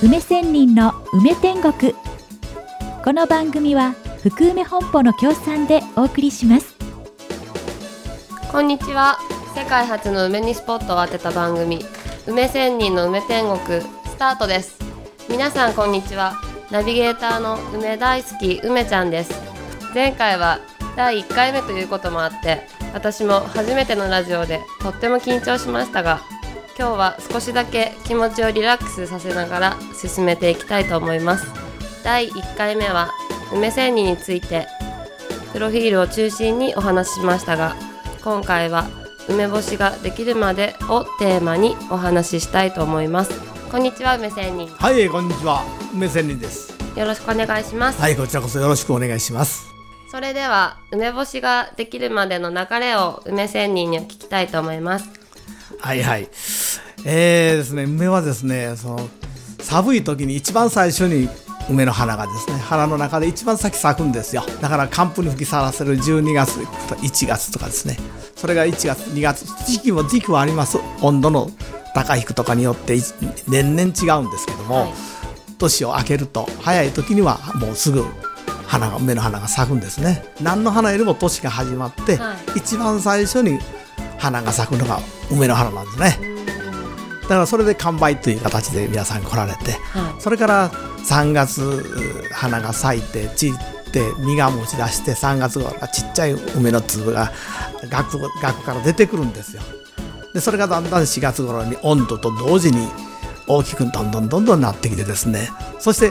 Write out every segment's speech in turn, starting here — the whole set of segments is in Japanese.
梅仙人の梅天国。この番組は福梅本舗の協賛でお送りします。 こんにちは。世界初の梅にスポットを当てた番組、梅仙人の梅天国スタートです。皆さんこんにちは。ナビゲーターの梅大好き梅ちゃんです。前回は第1回目ということもあって、私も初めてのラジオでとっても緊張しましたが、今日は少しだけ気持ちをリラックスさせながら進めていきたいと思います。第1回目は梅仙人についてプロフィールを中心にお話ししましたが、今回は梅干しができるまでをテーマにお話ししたいと思います。こんにちは、梅仙人。 はい、こんにちは、梅仙人です。 よろしくお願いします。 はい、こちらこそよろしくお願いします。 それでは梅干しができるまでの流れを梅仙人に聞きたいと思います。 はいはい。ですね、梅はですね、寒い時に一番最初に梅の花がですね、花の中で一番先咲くんですよ。だから寒風に吹きさらせる12月と1月とかですね、それが1月2月時期はあります。温度の高い低とかによって年々違うんですけども、はい、年を明けると早い時にはもうすぐ梅の花が咲くんですね。何の花よりも年が始まって、はい、一番最初に花が咲くのが梅の花なんですね。だからそれで完売という形で皆さん来られて、はい、それから3月花が咲いて散って実が持ち出して、3月頃ちっちゃい梅の粒が額から出てくるんですよ。でそれがだんだん4月頃に温度と同時に大きくどんどんなってきてですね、そして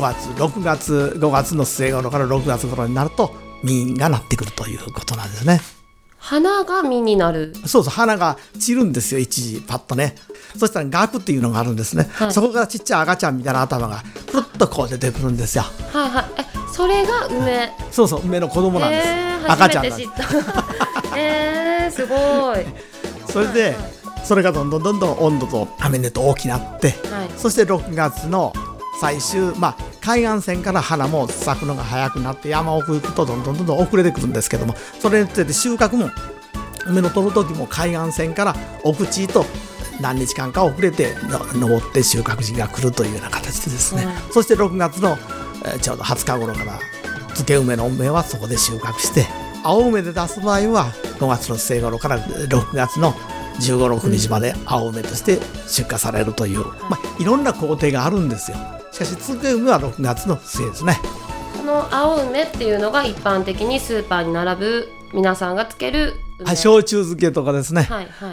5月の末頃から6月頃になると実がなってくるということなんですね。 花が実になる。 そうそう、花が散るんですよ、一時パッとね。そしたらガっていうのがあるんですね、はい、そこからちっちゃい赤ちゃんみたいな頭がくるっとこう出てくるんですよ。 はいはい。それが梅。 そうそう、梅の子供なんです、赤ちゃんなんです。 初めて知ったすごい。 それで、はいはい、それがどんどん温度と雨熱と大きくなって、はい、そして6月の最終、海岸線から花も咲くのが早くなって山奥行くとどんどん遅れてくるんですけども、それにつれて収穫も梅の取る時も海岸線から奥地へと何日間か遅れて登って収穫時期が来るというような形でですね、そして6月のちょうど20日頃から漬け梅の梅はそこで収穫して、青梅で出す場合は5月の末頃から6月の15、16日まで青梅として出荷されるという、いろんな工程があるんですよ。しかし漬け梅は6月の末ですね。 この青梅っていうのが一般的にスーパーに並ぶ皆さんが漬ける梅、 焼酎漬けとかですね、 はいはい、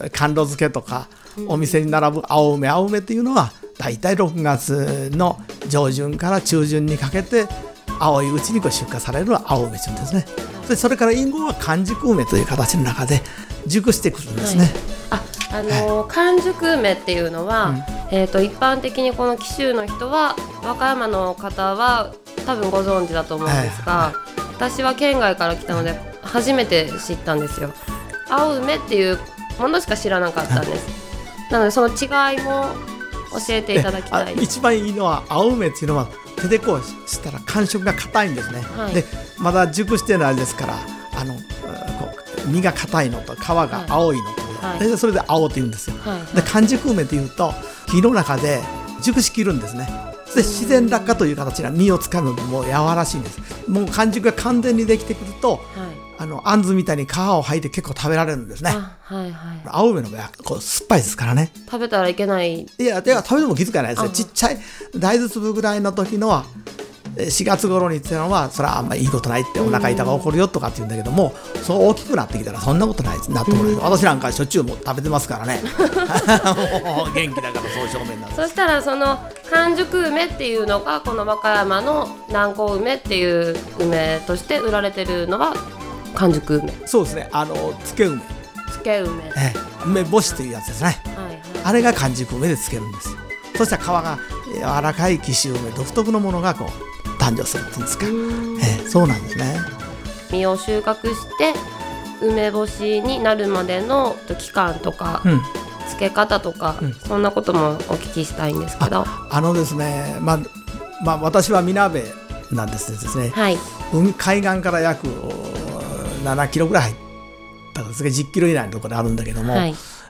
甘露漬けとか、お店に並ぶ青梅っていうのはだいたい6月の上旬から中旬にかけて青いうちに出荷される青梅種ですね。それから隠語は完熟梅という形の中で熟してくるんですね。 完熟梅っていうのは、一般的にこの紀州の人は、和歌山の方は多分ご存知だと思うんですが、私は県外から来たので初めて知ったんですよ。青梅っていうものしか知らなかったんです。なのでその違いも教えていただきたい。 一番いいのは青梅っていうのは手でこうしたら感触が硬いんですね、はい、でまだ熟してないですから、実が硬いのと皮が青いのと、はい、それで青って言うんですよ、はいはい、で完熟梅っていうと木の中で熟しきるんですね。で自然落下という形が実をつかむのも柔らしいんです。もう完熟が完全にできてくると、はい、あんずみたいに皮を剥いて結構食べられるんですね。はいはい、青梅の場合はこう酸っぱいですからね。 食べたらいけない。 いや食べても気づかないですよ。ちっちゃい大豆粒ぐらいの時のは4月頃にっていうのはそれはあんまりいいことないって、お腹痛が起こるよとかって言うんだけども、そう大きくなってきたらそんなことないなと思う。私なんかしょっちゅうも食べてますからねもう元気だからそう正面なんです。 そしたらその完熟梅っていうのがこの和歌山の南高梅っていう梅として売られてるのは完熟梅。 そうですね、漬け梅、梅干しというやつですね、はいはい、あれが完熟梅で漬けるんです。そしたら皮が柔らかい紀州梅独特のものがこう誕生するっていうんですか。そうなんですね。 実を収穫して梅干しになるまでの期間とか、漬け方とか、そんなこともお聞きしたいんですけど。 ですね、私はみなべなんですね、はい、海岸から約7キロぐらい入ったんですが、10キロ以内のところであるんだけども、はい、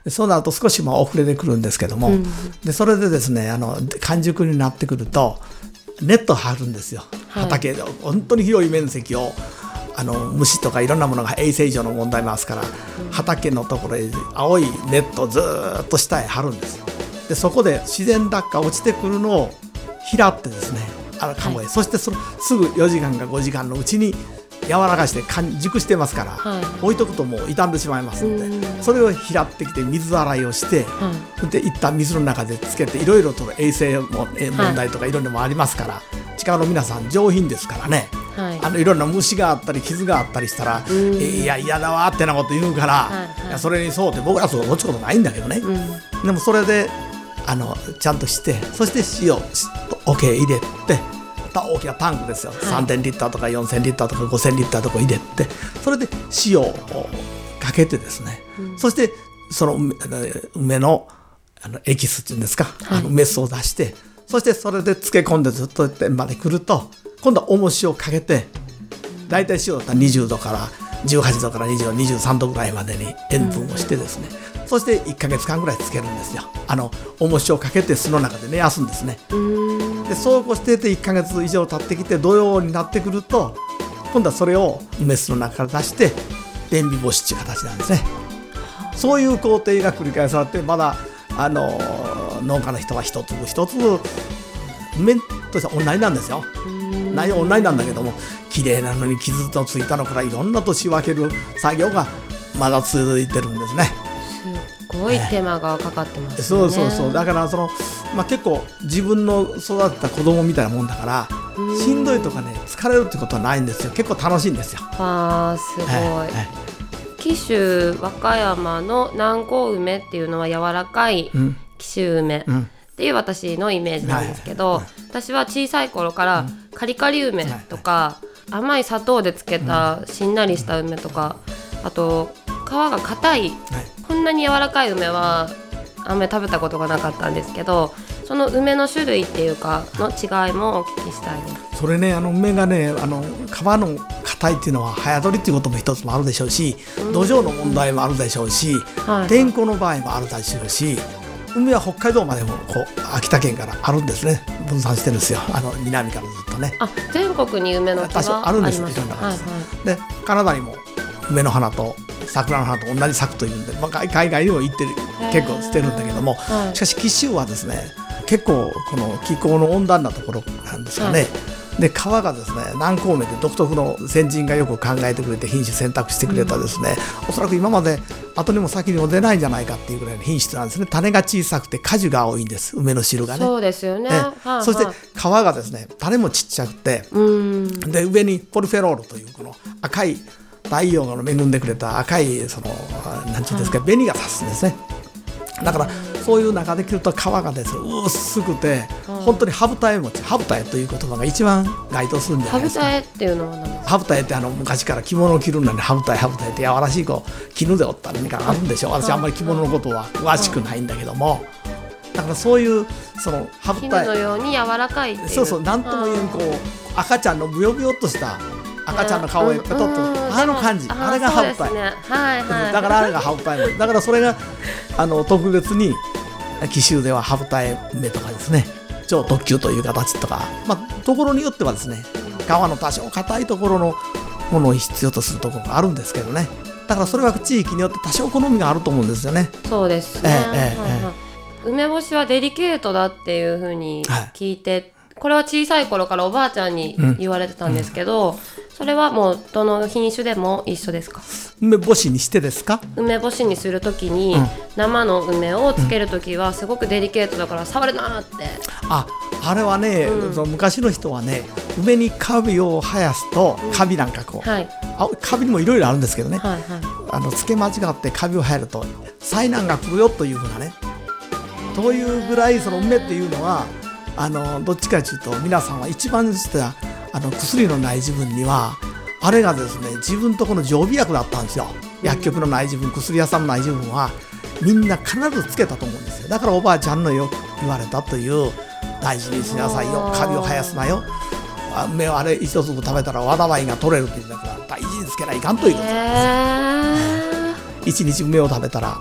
でそうなると少し遅れてくるんですけども、でそれでですね完熟になってくるとネット張るんですよ、畑で本当に広い面積を虫とかいろんなものが衛生上の問題もありますから、畑のところへ青いネットをずっと下へ張るんですよ。でそこで自然落下落ちてくるのを拾ってですねカゴへ、そしてすぐ4時間か5時間のうちに柔らかして熟してますから、置いとくともう傷んでしまいますので、それを拾ってきて水洗いをして、で一旦水の中でつけていろいろと衛生問題とかいろんなもありますから、近の皆さん上品ですからね、いろんな虫があったり傷があったりしたら、いや嫌だわってなこと言うから、いやそれにそうって僕らそうどっちことないんだけどね、でもそれでちゃんとして、そして塩おけ入れて、大きなタンクですよ、3000リッターとか4000リッターとか5000リッターとか入れて、それで塩をかけてですね、そしてその梅のエキスっていうんですか、梅酢を出して、そしてそれで漬け込んでずっと点まで来ると、今度は重しをかけて、だいたい塩だったら20度から18度から20度23度ぐらいまでに塩分をしてですね、そして1ヶ月間ぐらいつけるんですよ。重しをかけて酢の中で寝やすんですね。でそうこうしてて1ヶ月以上経ってきて土曜になってくると、今度はそれを梅酢の中から出して天日干しっていう形なんですね。そういう工程が繰り返されて、まだ農家の人は一粒一粒梅としては同じなんですよ。内容同じなんだけども、綺麗なのに傷のついたのからいろんなと仕分ける作業がまだ続いてるんですね。 すごい手間がかかってますね。 そうだから結構自分の育てた子供みたいなもんだから、しんどいとかね疲れるってことはないんですよ。結構楽しいんですよ。 すごい、紀州和歌山の南高梅っていうのは柔らかい紀州梅っていう私のイメージなんですけど、私は小さい頃からカリカリ梅とか、甘い砂糖で漬けたしんなりした梅とか、あと皮が硬い、こんなに柔らかい梅はあんまり食べたことがなかったんですけど、その梅の種類っていうかの違いもお聞きしたいです。 それね、梅がね、皮の硬いっていうのは早取りっていうことも一つもあるでしょうし、土壌の問題もあるでしょうし、天候の場合もあるでしょうし、梅は北海道までも秋田県からあるんですね。分散してるんですよ。南からずっとね。 全国に梅の木があるんですよ。いろんな感じで、カナダにも梅の花と桜の花と同じ咲くというんで、海外にも行ってる結構してるんだけども、しかし紀州はですね、結構この気候の温暖なところなんですかね。で皮がですね、南高梅で独特の先人がよく考えてくれて品種選択してくれたですね、おそらく今まで後にも先にも出ないんじゃないかっていうぐらいの品種なんですね。種が小さくて果樹が多いんです、梅の汁がね。 そうですよね。 そして皮がですね、種もちっちゃくて、で上にポルフェロールというこの赤い太陽が恵んでくれた赤いなんていうんですか、紅が差すんですね。だからそういう中で切ると皮がですね、薄くて、本当に羽二重餅、羽二重という言葉が一番該当するんじゃないですか。 羽二重っていうのは何ですか？ 羽二重って昔から着物を着るのに羽二重って柔らしい絹で折った何かあるんでしょう。私あんまり着物のことは詳しくないんだけども、だからそういう羽二重絹のように柔らかいっていう、 そうなんとも言えん赤ちゃんのブヨブヨっとした赤ちゃんの顔をペトッとあの感じ、あれが羽二重、だからあれが羽二重、だからそれが特別に紀州では羽二重梅とかですね、超特級という形とか、ところによってはですね、皮の多少硬いところのものを必要とするところがあるんですけどね。だからそれは地域によって多少好みがあると思うんですよね。 そうですね。梅干しはデリケートだっていうふうに聞いて、これは小さい頃からおばあちゃんに言われてたんですけど、それはもうどの品種でも一緒ですか？ 梅干しにしてですか？ 梅干しにするときに、生の梅をつけるときはすごくデリケートだから触るなって。 あれはね、昔の人はね、梅にカビを生やすと、カビなんかカビにもいろいろあるんですけどね、つけ間違ってカビを生えると災難が来るよというふうなね、というぐらい梅っていうのはどっちかというと、皆さんは一番した薬のない自分にはあれがですね、自分とこの常備薬だったんですよ。薬局のない自分、薬屋さんのない自分はみんな必ずつけたと思うんですよ。だからおばあちゃんのよく言われたという、大事にしなさいよ、カビを生やすなよ、梅をあれ一粒食べたらわだわいが取れるっていうんだから、大事につけないかんということなんですよ。一日梅を食べたら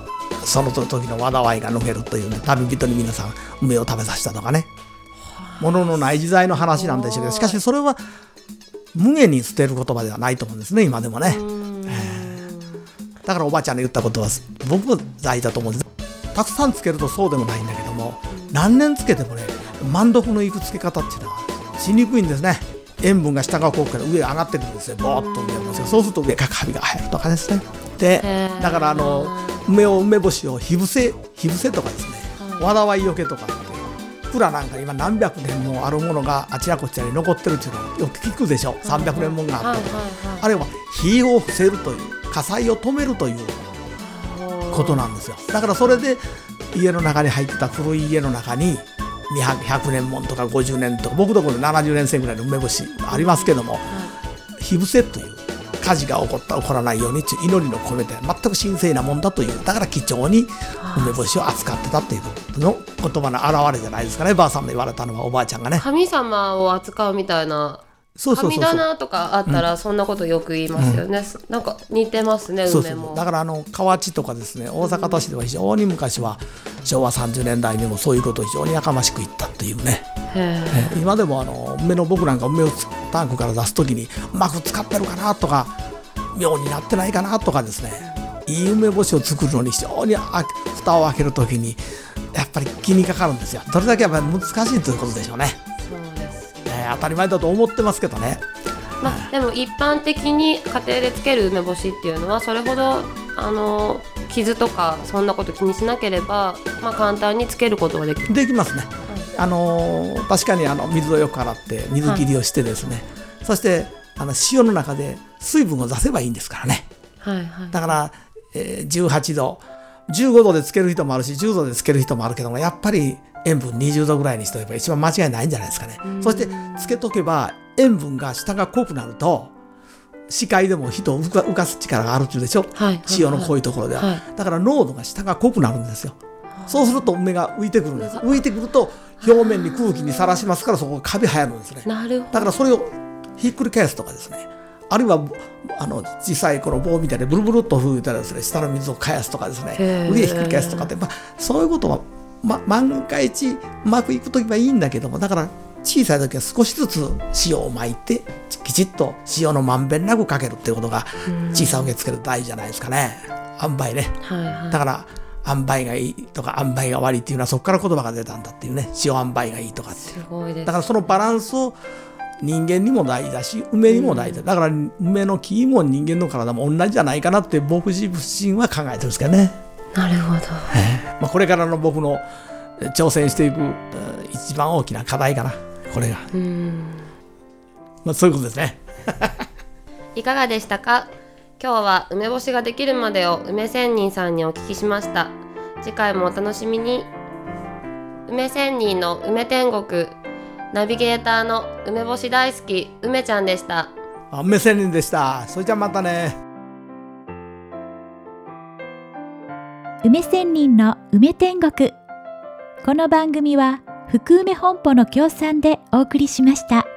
その時の災いが抜けるというね、旅人に皆さん梅を食べさせたとかね、物のない時代の話なんでしょうけど、しかしそれは無限に捨てる言葉ではないと思うんですね、今でもね。だからおばあちゃんの言ったことは僕も大事だと思うんです。たくさんつけるとそうでもないんだけども、何年つけてもね、満足のいくつけ方っていうのはしにくいんですね。塩分が下がこうから上上がってくるんですよ。ボーッと上ますよ。そうすると上からカビが入るとかですね。で、だから梅干しを火伏せとかですね、災いよけとかって蔵なんか今何百年もあるものがあちらこちらに残ってるっていうのはよく聞くでしょ。300年もんがあって、あれは火を伏せるという火災を止めるということなんですよ。だからそれで家の中に入ってた古い家の中に100年もんとか50年とか、僕のところで70年生ぐらいの梅干しありますけども、火伏せという火事が起こらないようにという祈りの込めて全く神聖なもんだという、だから貴重に梅干しを扱ってたというの言葉の表れじゃないですかね。ばあさんの言われたのはおばあちゃんがね、 神様を扱うみたいな、神棚とかあったらそんなことよく言いますよね。なんか似てますね、梅も。 だから河内とかですね、大阪都市では非常に昔は昭和30年代にもそういうことを非常にやかましく言ったというね。今でも梅の僕なんか梅をタンクから出すときにうまく使ってるかなとか、妙になってないかなとかですね、いい梅干しを作るのに非常に蓋を開けるときにやっぱり気にかかるんですよ。どれだけやっぱり難しいということでしょうね。当たり前だと思ってますけどね。 でも一般的に家庭でつける梅干しっていうのはそれほど傷とかそんなこと気にしなければ、簡単につけることができますね。確かに水をよく洗って水切りをしてですね、そして塩の中で水分を出せばいいんですからね。だから、18度15度でつける人もあるし10度でつける人もあるけども、やっぱり塩分20度ぐらいにしておけば一番間違いないんじゃないですかね。そしてつけとけば塩分が下が濃くなると視界でも人を浮かす力があるっていうでしょ、塩の濃いところでは、だから濃度が下が濃くなるんですよ。そうすると梅が浮いてくるんです。浮いてくると表面に空気にさらしますから、そこがカビ生えるんですね。だからそれをひっくり返すとかですね、あるいは小さいこの棒みたいでブルブルっと吹いたらですね、下の水を返すとかですね、上ひっくり返すとかって、そういうことは万が一うまくいくときはいいんだけども、だから小さい時は少しずつ塩をまいてきちっと塩のまんべんなくかけるっていうことが小さい受け付ける大事じゃないですかね。塩梅ね、だから塩梅がいいとか塩梅が悪いっていうのはそこから言葉が出たんだっていうね。塩塩梅がいいとかって、すごいです。だからそのバランスを人間にも大事だし梅にも大事だ、だから梅の木も人間の体も同じじゃないかなって僕自身は考えてるんですけどね。 なるほど。 これからの僕の挑戦していく一番大きな課題かな、これが。そういうことですね。 いかがでしたか？今日は梅干しができるまでを梅仙人さんにお聞きしました。次回もお楽しみに。梅仙人の梅天国、ナビゲーターの梅干し大好き梅ちゃんでした。 梅仙人でした。それじゃあまたね。 梅仙人の梅天国。この番組は福梅本舗の協賛でお送りしました。